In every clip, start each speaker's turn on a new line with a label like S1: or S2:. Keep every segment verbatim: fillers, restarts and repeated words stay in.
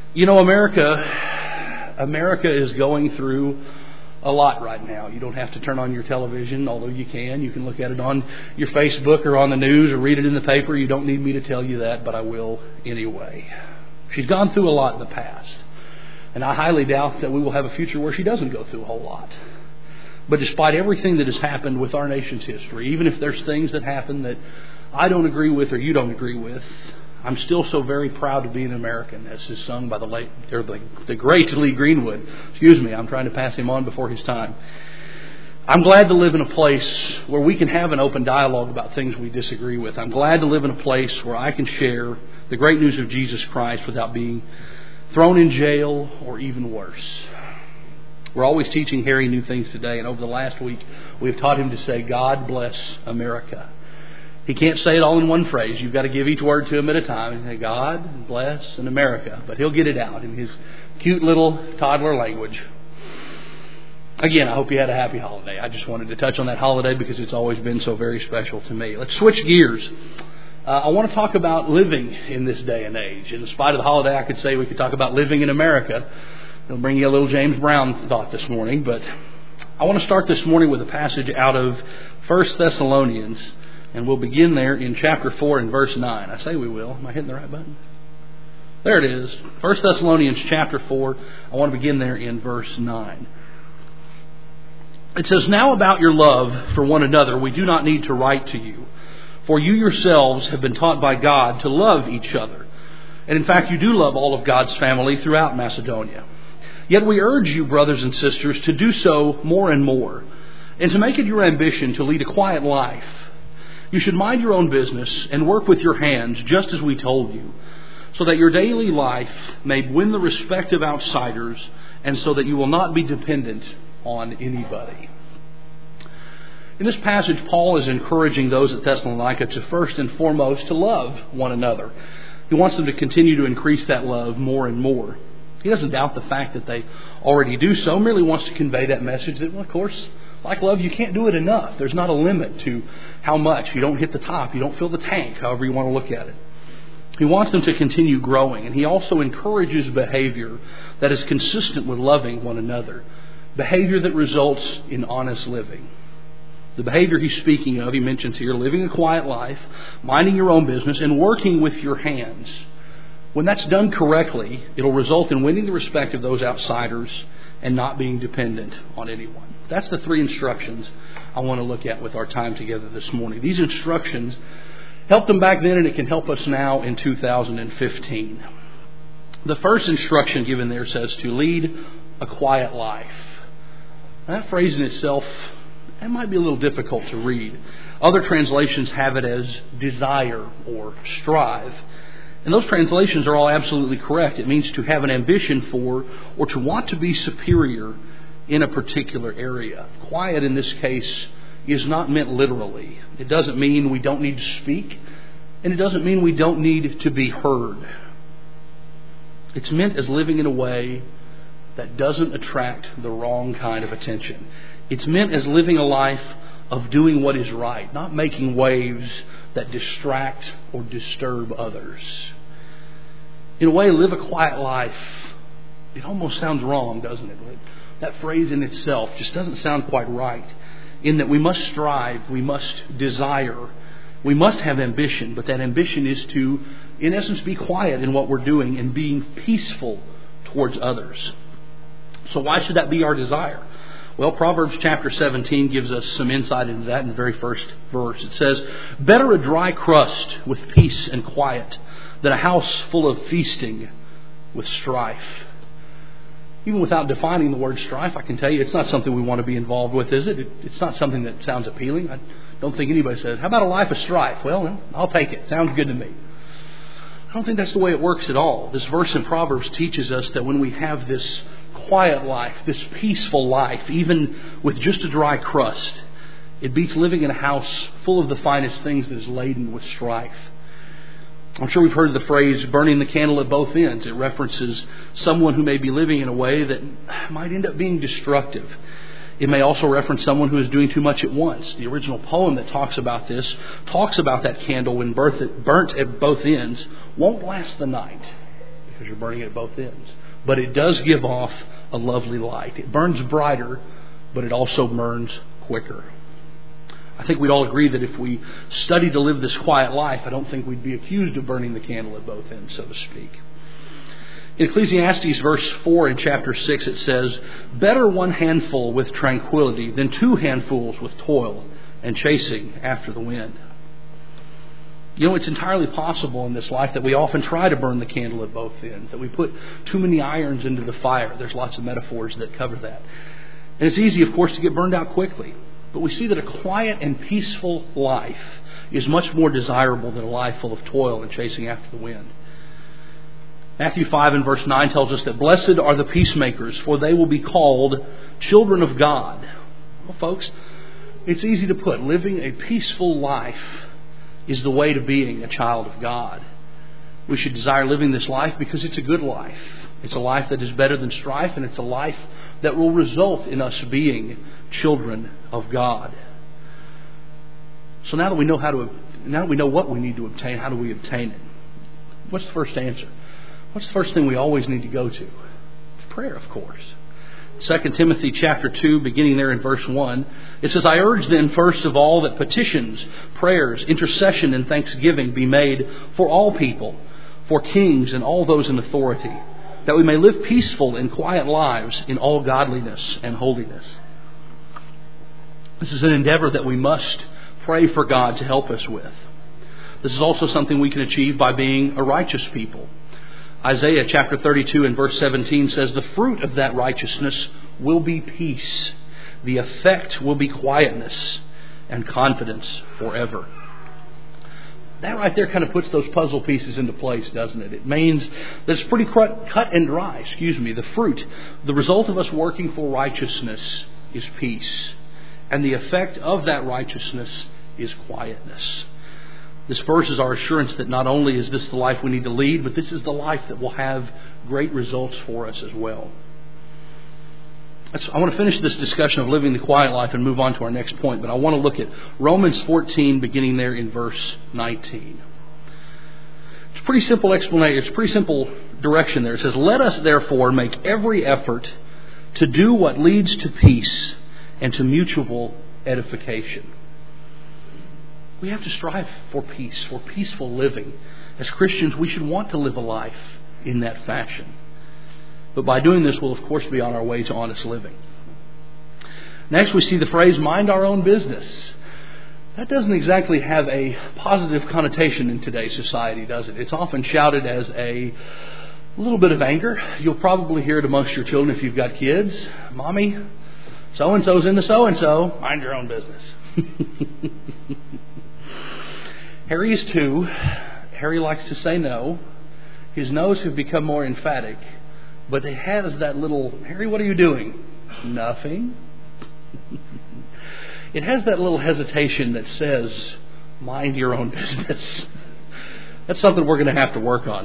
S1: You know, America, America is going through a lot right now. You don't have to turn on your television, although you can. You can look at it on your Facebook or on the news or read it in the paper. You don't need me to tell you that, but I will anyway. She's gone through a lot in the past. And I highly doubt that we will have a future where she doesn't go through a whole lot. But despite everything that has happened with our nation's history, even if there's things that happen that I don't agree with or you don't agree with, I'm still so very proud to be an American, as is sung by the late, or the, the great Lee Greenwood. Excuse me, I'm trying to pass him on before his time. I'm glad to live in a place where we can have an open dialogue about things we disagree with. I'm glad to live in a place where I can share the great news of Jesus Christ without being thrown in jail or even worse. We're always teaching Harry new things today, and over the last week we've taught him to say, God bless America. He can't say it all in one phrase. You've got to give each word to him at a time. And say, God bless and America. But he'll get it out in his cute little toddler language. Again, I hope you had a happy holiday. I just wanted to touch on that holiday because it's always been so very special to me. Let's switch gears. Uh, I want to talk about living in this day and age. In spite of the holiday, I could say we could talk about living in America. It'll bring you a little James Brown thought this morning. But I want to start this morning with a passage out of First Thessalonians. And we'll begin there in chapter four and verse nine. I say we will. Am I hitting the right button? There it is. First Thessalonians chapter four. I want to begin there in verse nine. It says, Now about your love for one another we do not need to write to you, for you yourselves have been taught by God to love each other. And in fact, you do love all of God's family throughout Macedonia. Yet we urge you, brothers and sisters, to do so more and more, and to make it your ambition to lead a quiet life. You should mind your own business and work with your hands, just as we told you, so that your daily life may win the respect of outsiders, and so that you will not be dependent on anybody. In this passage, Paul is encouraging those at Thessalonica to first and foremost to love one another. He wants them to continue to increase that love more and more. He doesn't doubt the fact that they already do so, merely wants to convey that message that, well, of course, like love, you can't do it enough. There's not a limit to how much. You don't hit the top. You don't fill the tank, however you want to look at it. He wants them to continue growing. And he also encourages behavior that is consistent with loving one another. Behavior that results in honest living. The behavior he's speaking of, he mentions here, living a quiet life, minding your own business, and working with your hands. When that's done correctly, it'll result in winning the respect of those outsiders and not being dependent on anyone. That's the three instructions I want to look at with our time together this morning. These instructions helped them back then, and it can help us now in two thousand fifteen. The first instruction given there says to lead a quiet life. That phrase in itself, it might be a little difficult to read. Other translations have it as desire or strive. And those translations are all absolutely correct. It means to have an ambition for or to want to be superior in a particular area. Quiet in this case is not meant literally. It doesn't mean we don't need to speak, and it doesn't mean we don't need to be heard. It's meant as living in a way that doesn't attract the wrong kind of attention. It's meant as living a life of doing what is right, not making waves that distract or disturb others. In a way, live a quiet life. It almost sounds wrong, doesn't it? That phrase in itself just doesn't sound quite right, in that we must strive, we must desire, we must have ambition, but that ambition is to, in essence, be quiet in what we're doing and being peaceful towards others. So why should that be our desire? Well, Proverbs chapter seventeen gives us some insight into that in the very first verse. It says, Better a dry crust with peace and quiet than a house full of feasting with strife. Even without defining the word strife, I can tell you it's not something we want to be involved with, is it? it it's not something that sounds appealing. I don't think anybody says, how about a life of strife? Well, I'll take it. Sounds good to me. I don't think that's the way it works at all. This verse in Proverbs teaches us that when we have this quiet life, this peaceful life, even with just a dry crust, it beats living in a house full of the finest things that is laden with strife. I'm sure we've heard the phrase burning the candle at both ends. It references someone who may be living in a way that might end up being destructive. It may also reference someone who is doing too much at once. The original poem that talks about this talks about that candle when burnt at both ends won't last the night. because you're burning it at both ends. But it does give off a lovely light. It burns brighter, but it also burns quicker. I think we'd all agree that if we studied to live this quiet life, I don't think we'd be accused of burning the candle at both ends, so to speak. In Ecclesiastes verse four in chapter six it says, "Better one handful with tranquility than two handfuls with toil and chasing after the wind." You know, it's entirely possible in this life that we often try to burn the candle at both ends, that we put too many irons into the fire. There's lots of metaphors that cover that. And it's easy, of course, to get burned out quickly. But we see that a quiet and peaceful life is much more desirable than a life full of toil and chasing after the wind. Matthew five and verse nine tells us that blessed are the peacemakers, for they will be called children of God. Well, folks, it's easy to put. Living a peaceful life is the way to being a child of God. We should desire living this life because it's a good life. It's a life that is better than strife, and it's a life that will result in us being children of God. So now that we know how to, now that we know what we need to obtain, how do we obtain it? What's the first answer? What's the first thing we always need to go to? It's prayer, of course. Second Timothy chapter two, beginning there in verse one, it says, "I urge then first of all that petitions, prayers, intercession, and thanksgiving be made for all people, for kings and all those in authority, that we may live peaceful and quiet lives in all godliness and holiness." This is an endeavor that we must pray for God to help us with. This is also something we can achieve by being a righteous people. Isaiah chapter thirty-two and verse seventeen says, "The fruit of that righteousness will be peace. The effect will be quietness and confidence forever." That right there kind of puts those puzzle pieces into place, doesn't it? It means that it's pretty cut and dry, excuse me. The fruit, the result of us working for righteousness is peace. And the effect of that righteousness is quietness. This verse is our assurance that not only is this the life we need to lead, but this is the life that will have great results for us as well. I want to finish this discussion of living the quiet life and move on to our next point, but I want to look at Romans fourteen, beginning there in verse nineteen. It's a pretty simple explanation. It's a pretty simple direction there. It says, "Let us therefore make every effort to do what leads to peace and to mutual edification." We have to strive for peace, for peaceful living. As Christians, we should want to live a life in that fashion. But by doing this, we'll of course be on our way to honest living. Next, we see the phrase, "mind our own business." That doesn't exactly have a positive connotation in today's society, does it? It's often shouted as a little bit of anger. You'll probably hear it amongst your children if you've got kids. "Mommy, so-and-so's into so-and-so. Mind your own business." Harry is two. Harry likes to say no. His no's have become more emphatic. But it has that little, "Harry, what are you doing?" "Nothing." It has that little hesitation that says, "Mind your own business." That's something we're going to have to work on.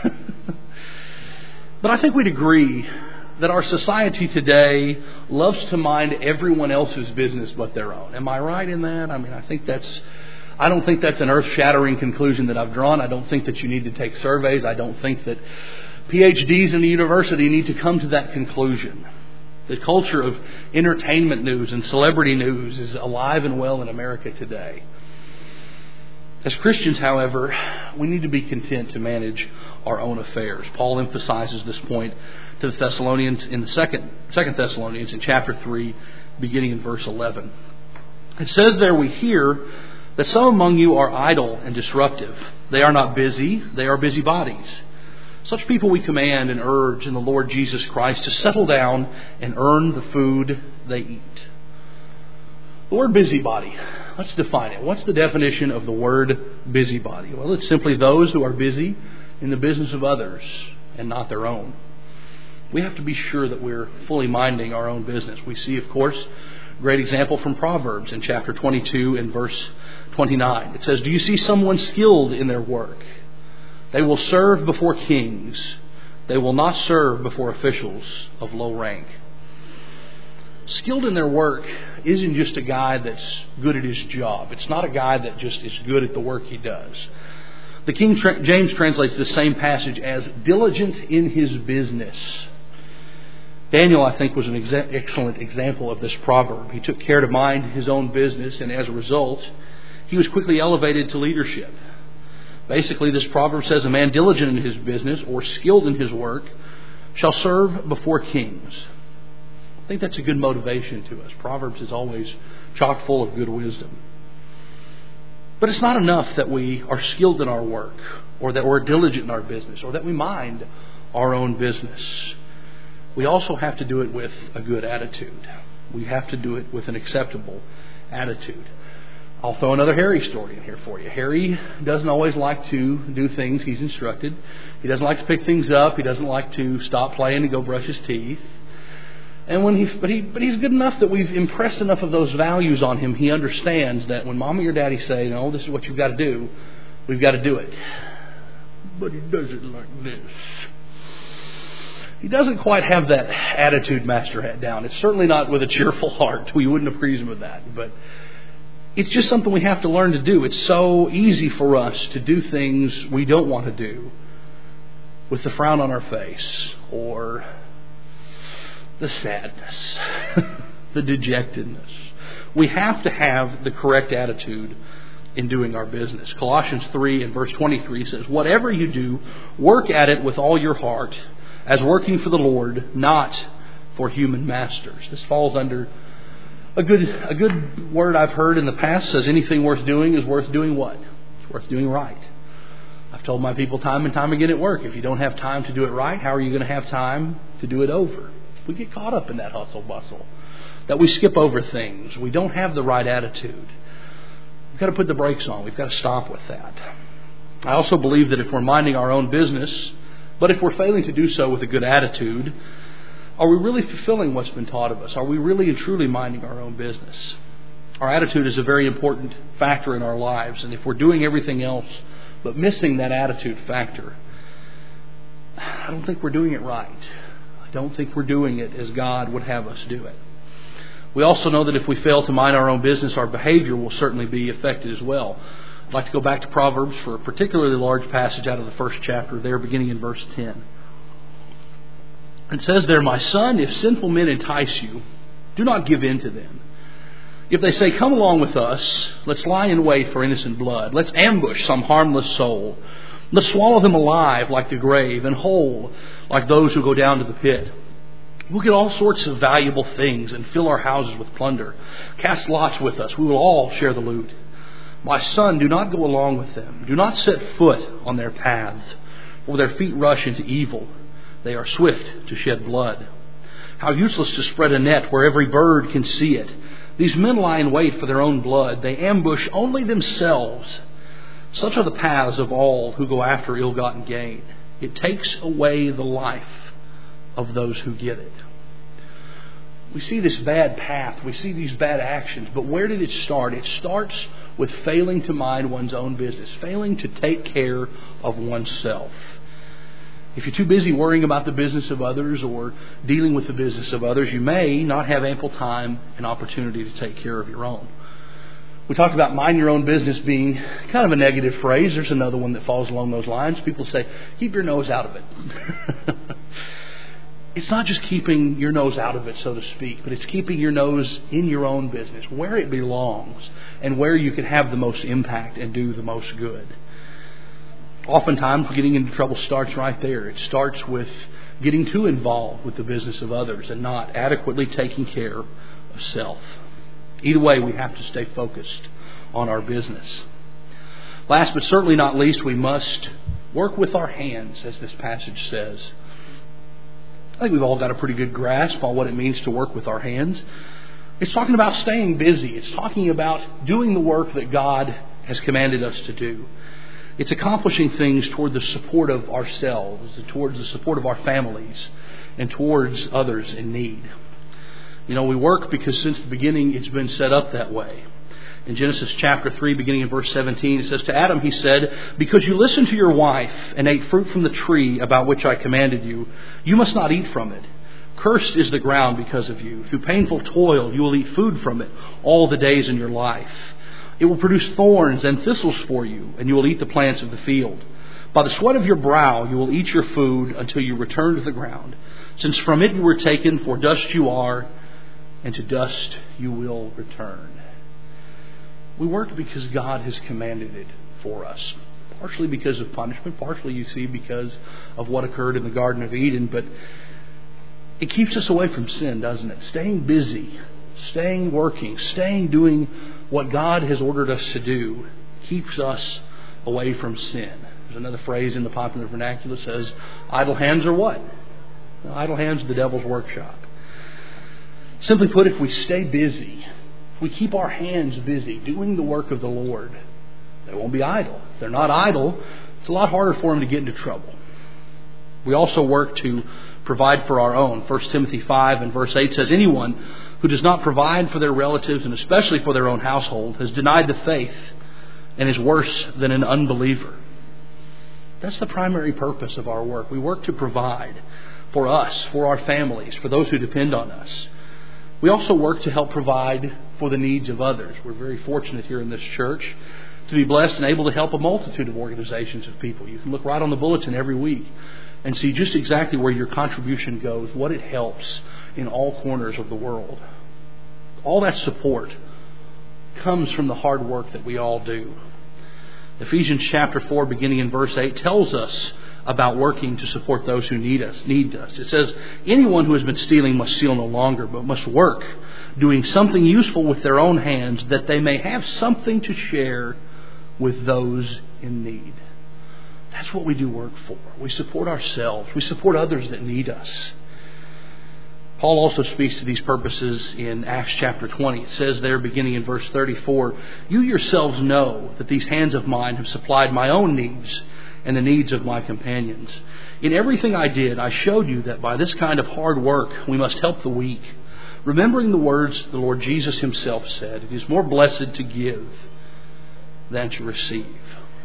S1: But I think we'd agree that our society today loves to mind everyone else's business but their own. Am I right in that? I mean, I think that's, I don't think that's an earth-shattering conclusion that I've drawn. I don't think that you need to take surveys. I don't think that P H Ds in the university need to come to that conclusion. The culture of entertainment news and celebrity news is alive and well in America today. As Christians, however, we need to be content to manage our own affairs. Paul emphasizes this point to the Thessalonians in the second, second Thessalonians in chapter three, beginning in verse eleven. It says there, "We hear that some among you are idle and disruptive. They are not busy, they are busybodies. Such people we command and urge in the Lord Jesus Christ to settle down and earn the food they eat." The word busybody, let's define it. What's the definition of the word busybody? Well, it's simply those who are busy in the business of others and not their own. We have to be sure that we're fully minding our own business. We see, of course, a great example from Proverbs in chapter twenty-two and verse twenty-nine. It says, "Do you see someone skilled in their work? They will serve before kings. They will not serve before officials of low rank." Skilled in their work isn't just a guy that's good at his job. It's not a guy that just is good at the work he does. The King James translates the same passage as diligent in his business. Daniel, I think, was an exa- excellent example of this proverb. He took care to mind his own business, and as a result, he was quickly elevated to leadership. Basically, this proverb says a man diligent in his business or skilled in his work shall serve before kings. I think that's a good motivation to us. Proverbs is always chock full of good wisdom. But it's not enough that we are skilled in our work, or that we're diligent in our business, or that we mind our own business. We also have to do it with a good attitude. We have to do it with an acceptable attitude. I'll throw another Harry story in here for you. Harry doesn't always like to do things he's instructed. He doesn't like to pick things up. He doesn't like to stop playing and go brush his teeth. And when he, but he, but he's good enough that we've impressed enough of those values on him. He understands that when Mommy or Daddy say, "No, this is what you've got to do," we've got to do it. But he does it like this. He doesn't quite have that attitude master hat down. It's certainly not with a cheerful heart. We wouldn't appraise him of that. But it's just something we have to learn to do. It's so easy for us to do things we don't want to do with the frown on our face, or the sadness, the dejectedness. We have to have the correct attitude in doing our business. Colossians three and verse twenty-three says, "Whatever you do, work at it with all your heart, as working for the Lord, not for human masters." This falls under a good a good word I've heard in the past. Says anything worth doing is worth doing what? It's worth doing right. I've told my people time and time again at work, if you don't have time to do it right, how are you going to have time to do it over? We get caught up in that hustle bustle, that we skip over things. We don't have the right attitude. We've got to put the brakes on. We've got to stop with that. I also believe that if we're minding our own business, but if we're failing to do so with a good attitude, are we really fulfilling what's been taught of us? Are we really and truly minding our own business? Our attitude is a very important factor in our lives, and if we're doing everything else but missing that attitude factor, I don't think we're doing it right. I don't think we're doing it as God would have us do it. We also know that if we fail to mind our own business, our behavior will certainly be affected as well. I'd like to go back to Proverbs for a particularly large passage out of the first chapter there, beginning in verse ten. It says there, "My son, if sinful men entice you, do not give in to them. If they say, 'Come along with us, let's lie in wait for innocent blood. Let's ambush some harmless soul. Let's swallow them alive like the grave and whole like those who go down to the pit. We'll get all sorts of valuable things and fill our houses with plunder. Cast lots with us. We will all share the loot. My son, do not go along with them. Do not set foot on their paths, for their feet rush into evil. They are swift to shed blood. How useless to spread a net where every bird can see it. These men lie in wait for their own blood. They ambush only themselves. Such are the paths of all who go after ill-gotten gain. It takes away the life of those who get it." We see this bad path. We see these bad actions. But where did it start? It starts with failing to mind one's own business, failing to take care of oneself. If you're too busy worrying about the business of others or dealing with the business of others, you may not have ample time and opportunity to take care of your own. We talked about mind your own business being kind of a negative phrase. There's another one that falls along those lines. People say, keep your nose out of it. It's not just keeping your nose out of it, so to speak, but it's keeping your nose in your own business, where it belongs, and where you can have the most impact and do the most good. Oftentimes, getting into trouble starts right there. It starts with getting too involved with the business of others and not adequately taking care of self. Either way, we have to stay focused on our business. Last but certainly not least, we must work with our hands, as this passage says. I think we've all got a pretty good grasp on what it means to work with our hands. It's talking about staying busy. It's talking about doing the work that God has commanded us to do. It's accomplishing things toward the support of ourselves, towards the support of our families, and towards others in need. You know, we work because since the beginning it's been set up that way. In Genesis chapter three, beginning in verse seventeen, it says, "To Adam he said, 'Because you listened to your wife and ate fruit from the tree about which I commanded you, you must not eat from it. Cursed is the ground because of you. Through painful toil you will eat food from it all the days in your life. It will produce thorns and thistles for you, and you will eat the plants of the field. By the sweat of your brow you will eat your food until you return to the ground, since from it you were taken, for dust you are, and to dust you will return. We work because God has commanded it for us. Partially because of punishment, partially, you see, because of what occurred in the Garden of Eden. But it keeps us away from sin, doesn't it? Staying busy, staying working, staying doing what God has ordered us to do keeps us away from sin. There's another phrase in the popular vernacular that says, idle hands are what? Idle hands are the devil's workshop. Simply put, if we stay busy, if we keep our hands busy doing the work of the Lord, they won't be idle. If they're not idle, it's a lot harder for them to get into trouble. We also work to provide for our own. First Timothy five and verse eight says, anyone who does not provide for their relatives and especially for their own household has denied the faith and is worse than an unbeliever. That's the primary purpose of our work. We work to provide for us, for our families, for those who depend on us. We also work to help provide for the needs of others. We're very fortunate here in this church to be blessed and able to help a multitude of organizations of people. You can look right on the bulletin every week and see just exactly where your contribution goes, what it helps in all corners of the world. All that support comes from the hard work that we all do. Ephesians chapter four, beginning in verse eight, tells us about working to support those who need us. Need us. It says, anyone who has been stealing must steal no longer, but must work, doing something useful with their own hands, that they may have something to share with those in need. That's what we do work for. We support ourselves. We support others that need us. Paul also speaks to these purposes in Acts chapter twenty. It says there, beginning in verse thirty-four, you yourselves know that these hands of mine have supplied my own needs and the needs of my companions. In everything I did, I showed you that by this kind of hard work we must help the weak, remembering the words the Lord Jesus himself said, it is more blessed to give than to receive.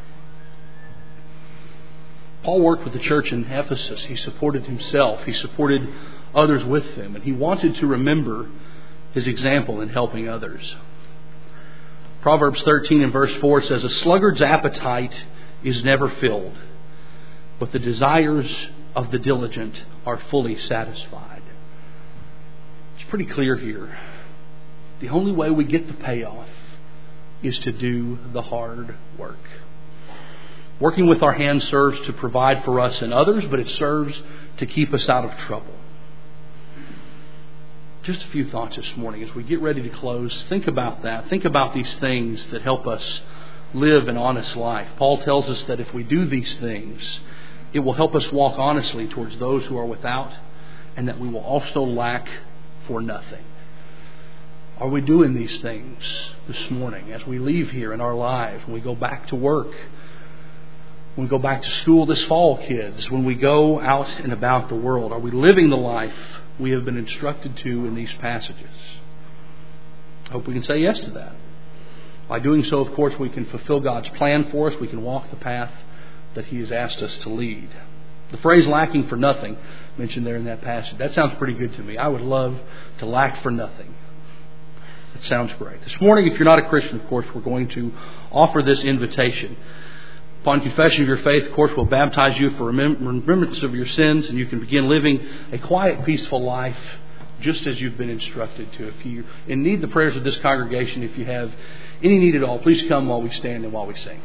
S1: Paul worked with the church in Ephesus. He supported himself. He supported others with him. And he wanted to remember his example in helping others. Proverbs thirteen and verse four says, a sluggard's appetite is never filled, but the desires of the diligent are fully satisfied. It's pretty clear here. The only way we get the payoff is to do the hard work. Working with our hands serves to provide for us and others, but it serves to keep us out of trouble. Just a few thoughts this morning as we get ready to close. Think about that. Think about these things that help us live an honest life. Paul tells us that if we do these things, it will help us walk honestly towards those who are without, and that we will also lack for nothing. Are we doing these things this morning as we leave here in our lives, when we go back to work, when we go back to school this fall, kids, when we go out and about the world? Are we living the life we have been instructed to in these passages? I hope we can say yes to that. By doing so, of course, we can fulfill God's plan for us. We can walk the path that He has asked us to lead. The phrase lacking for nothing mentioned there in that passage, that sounds pretty good to me. I would love to lack for nothing. That sounds great. This morning, if you're not a Christian, of course, we're going to offer this invitation. Upon confession of your faith, of course, we'll baptize you for remembrance of your sins, and you can begin living a quiet, peaceful life just as you've been instructed to. If you need the prayers of this congregation, if you have any need at all, please come while we stand and while we sing.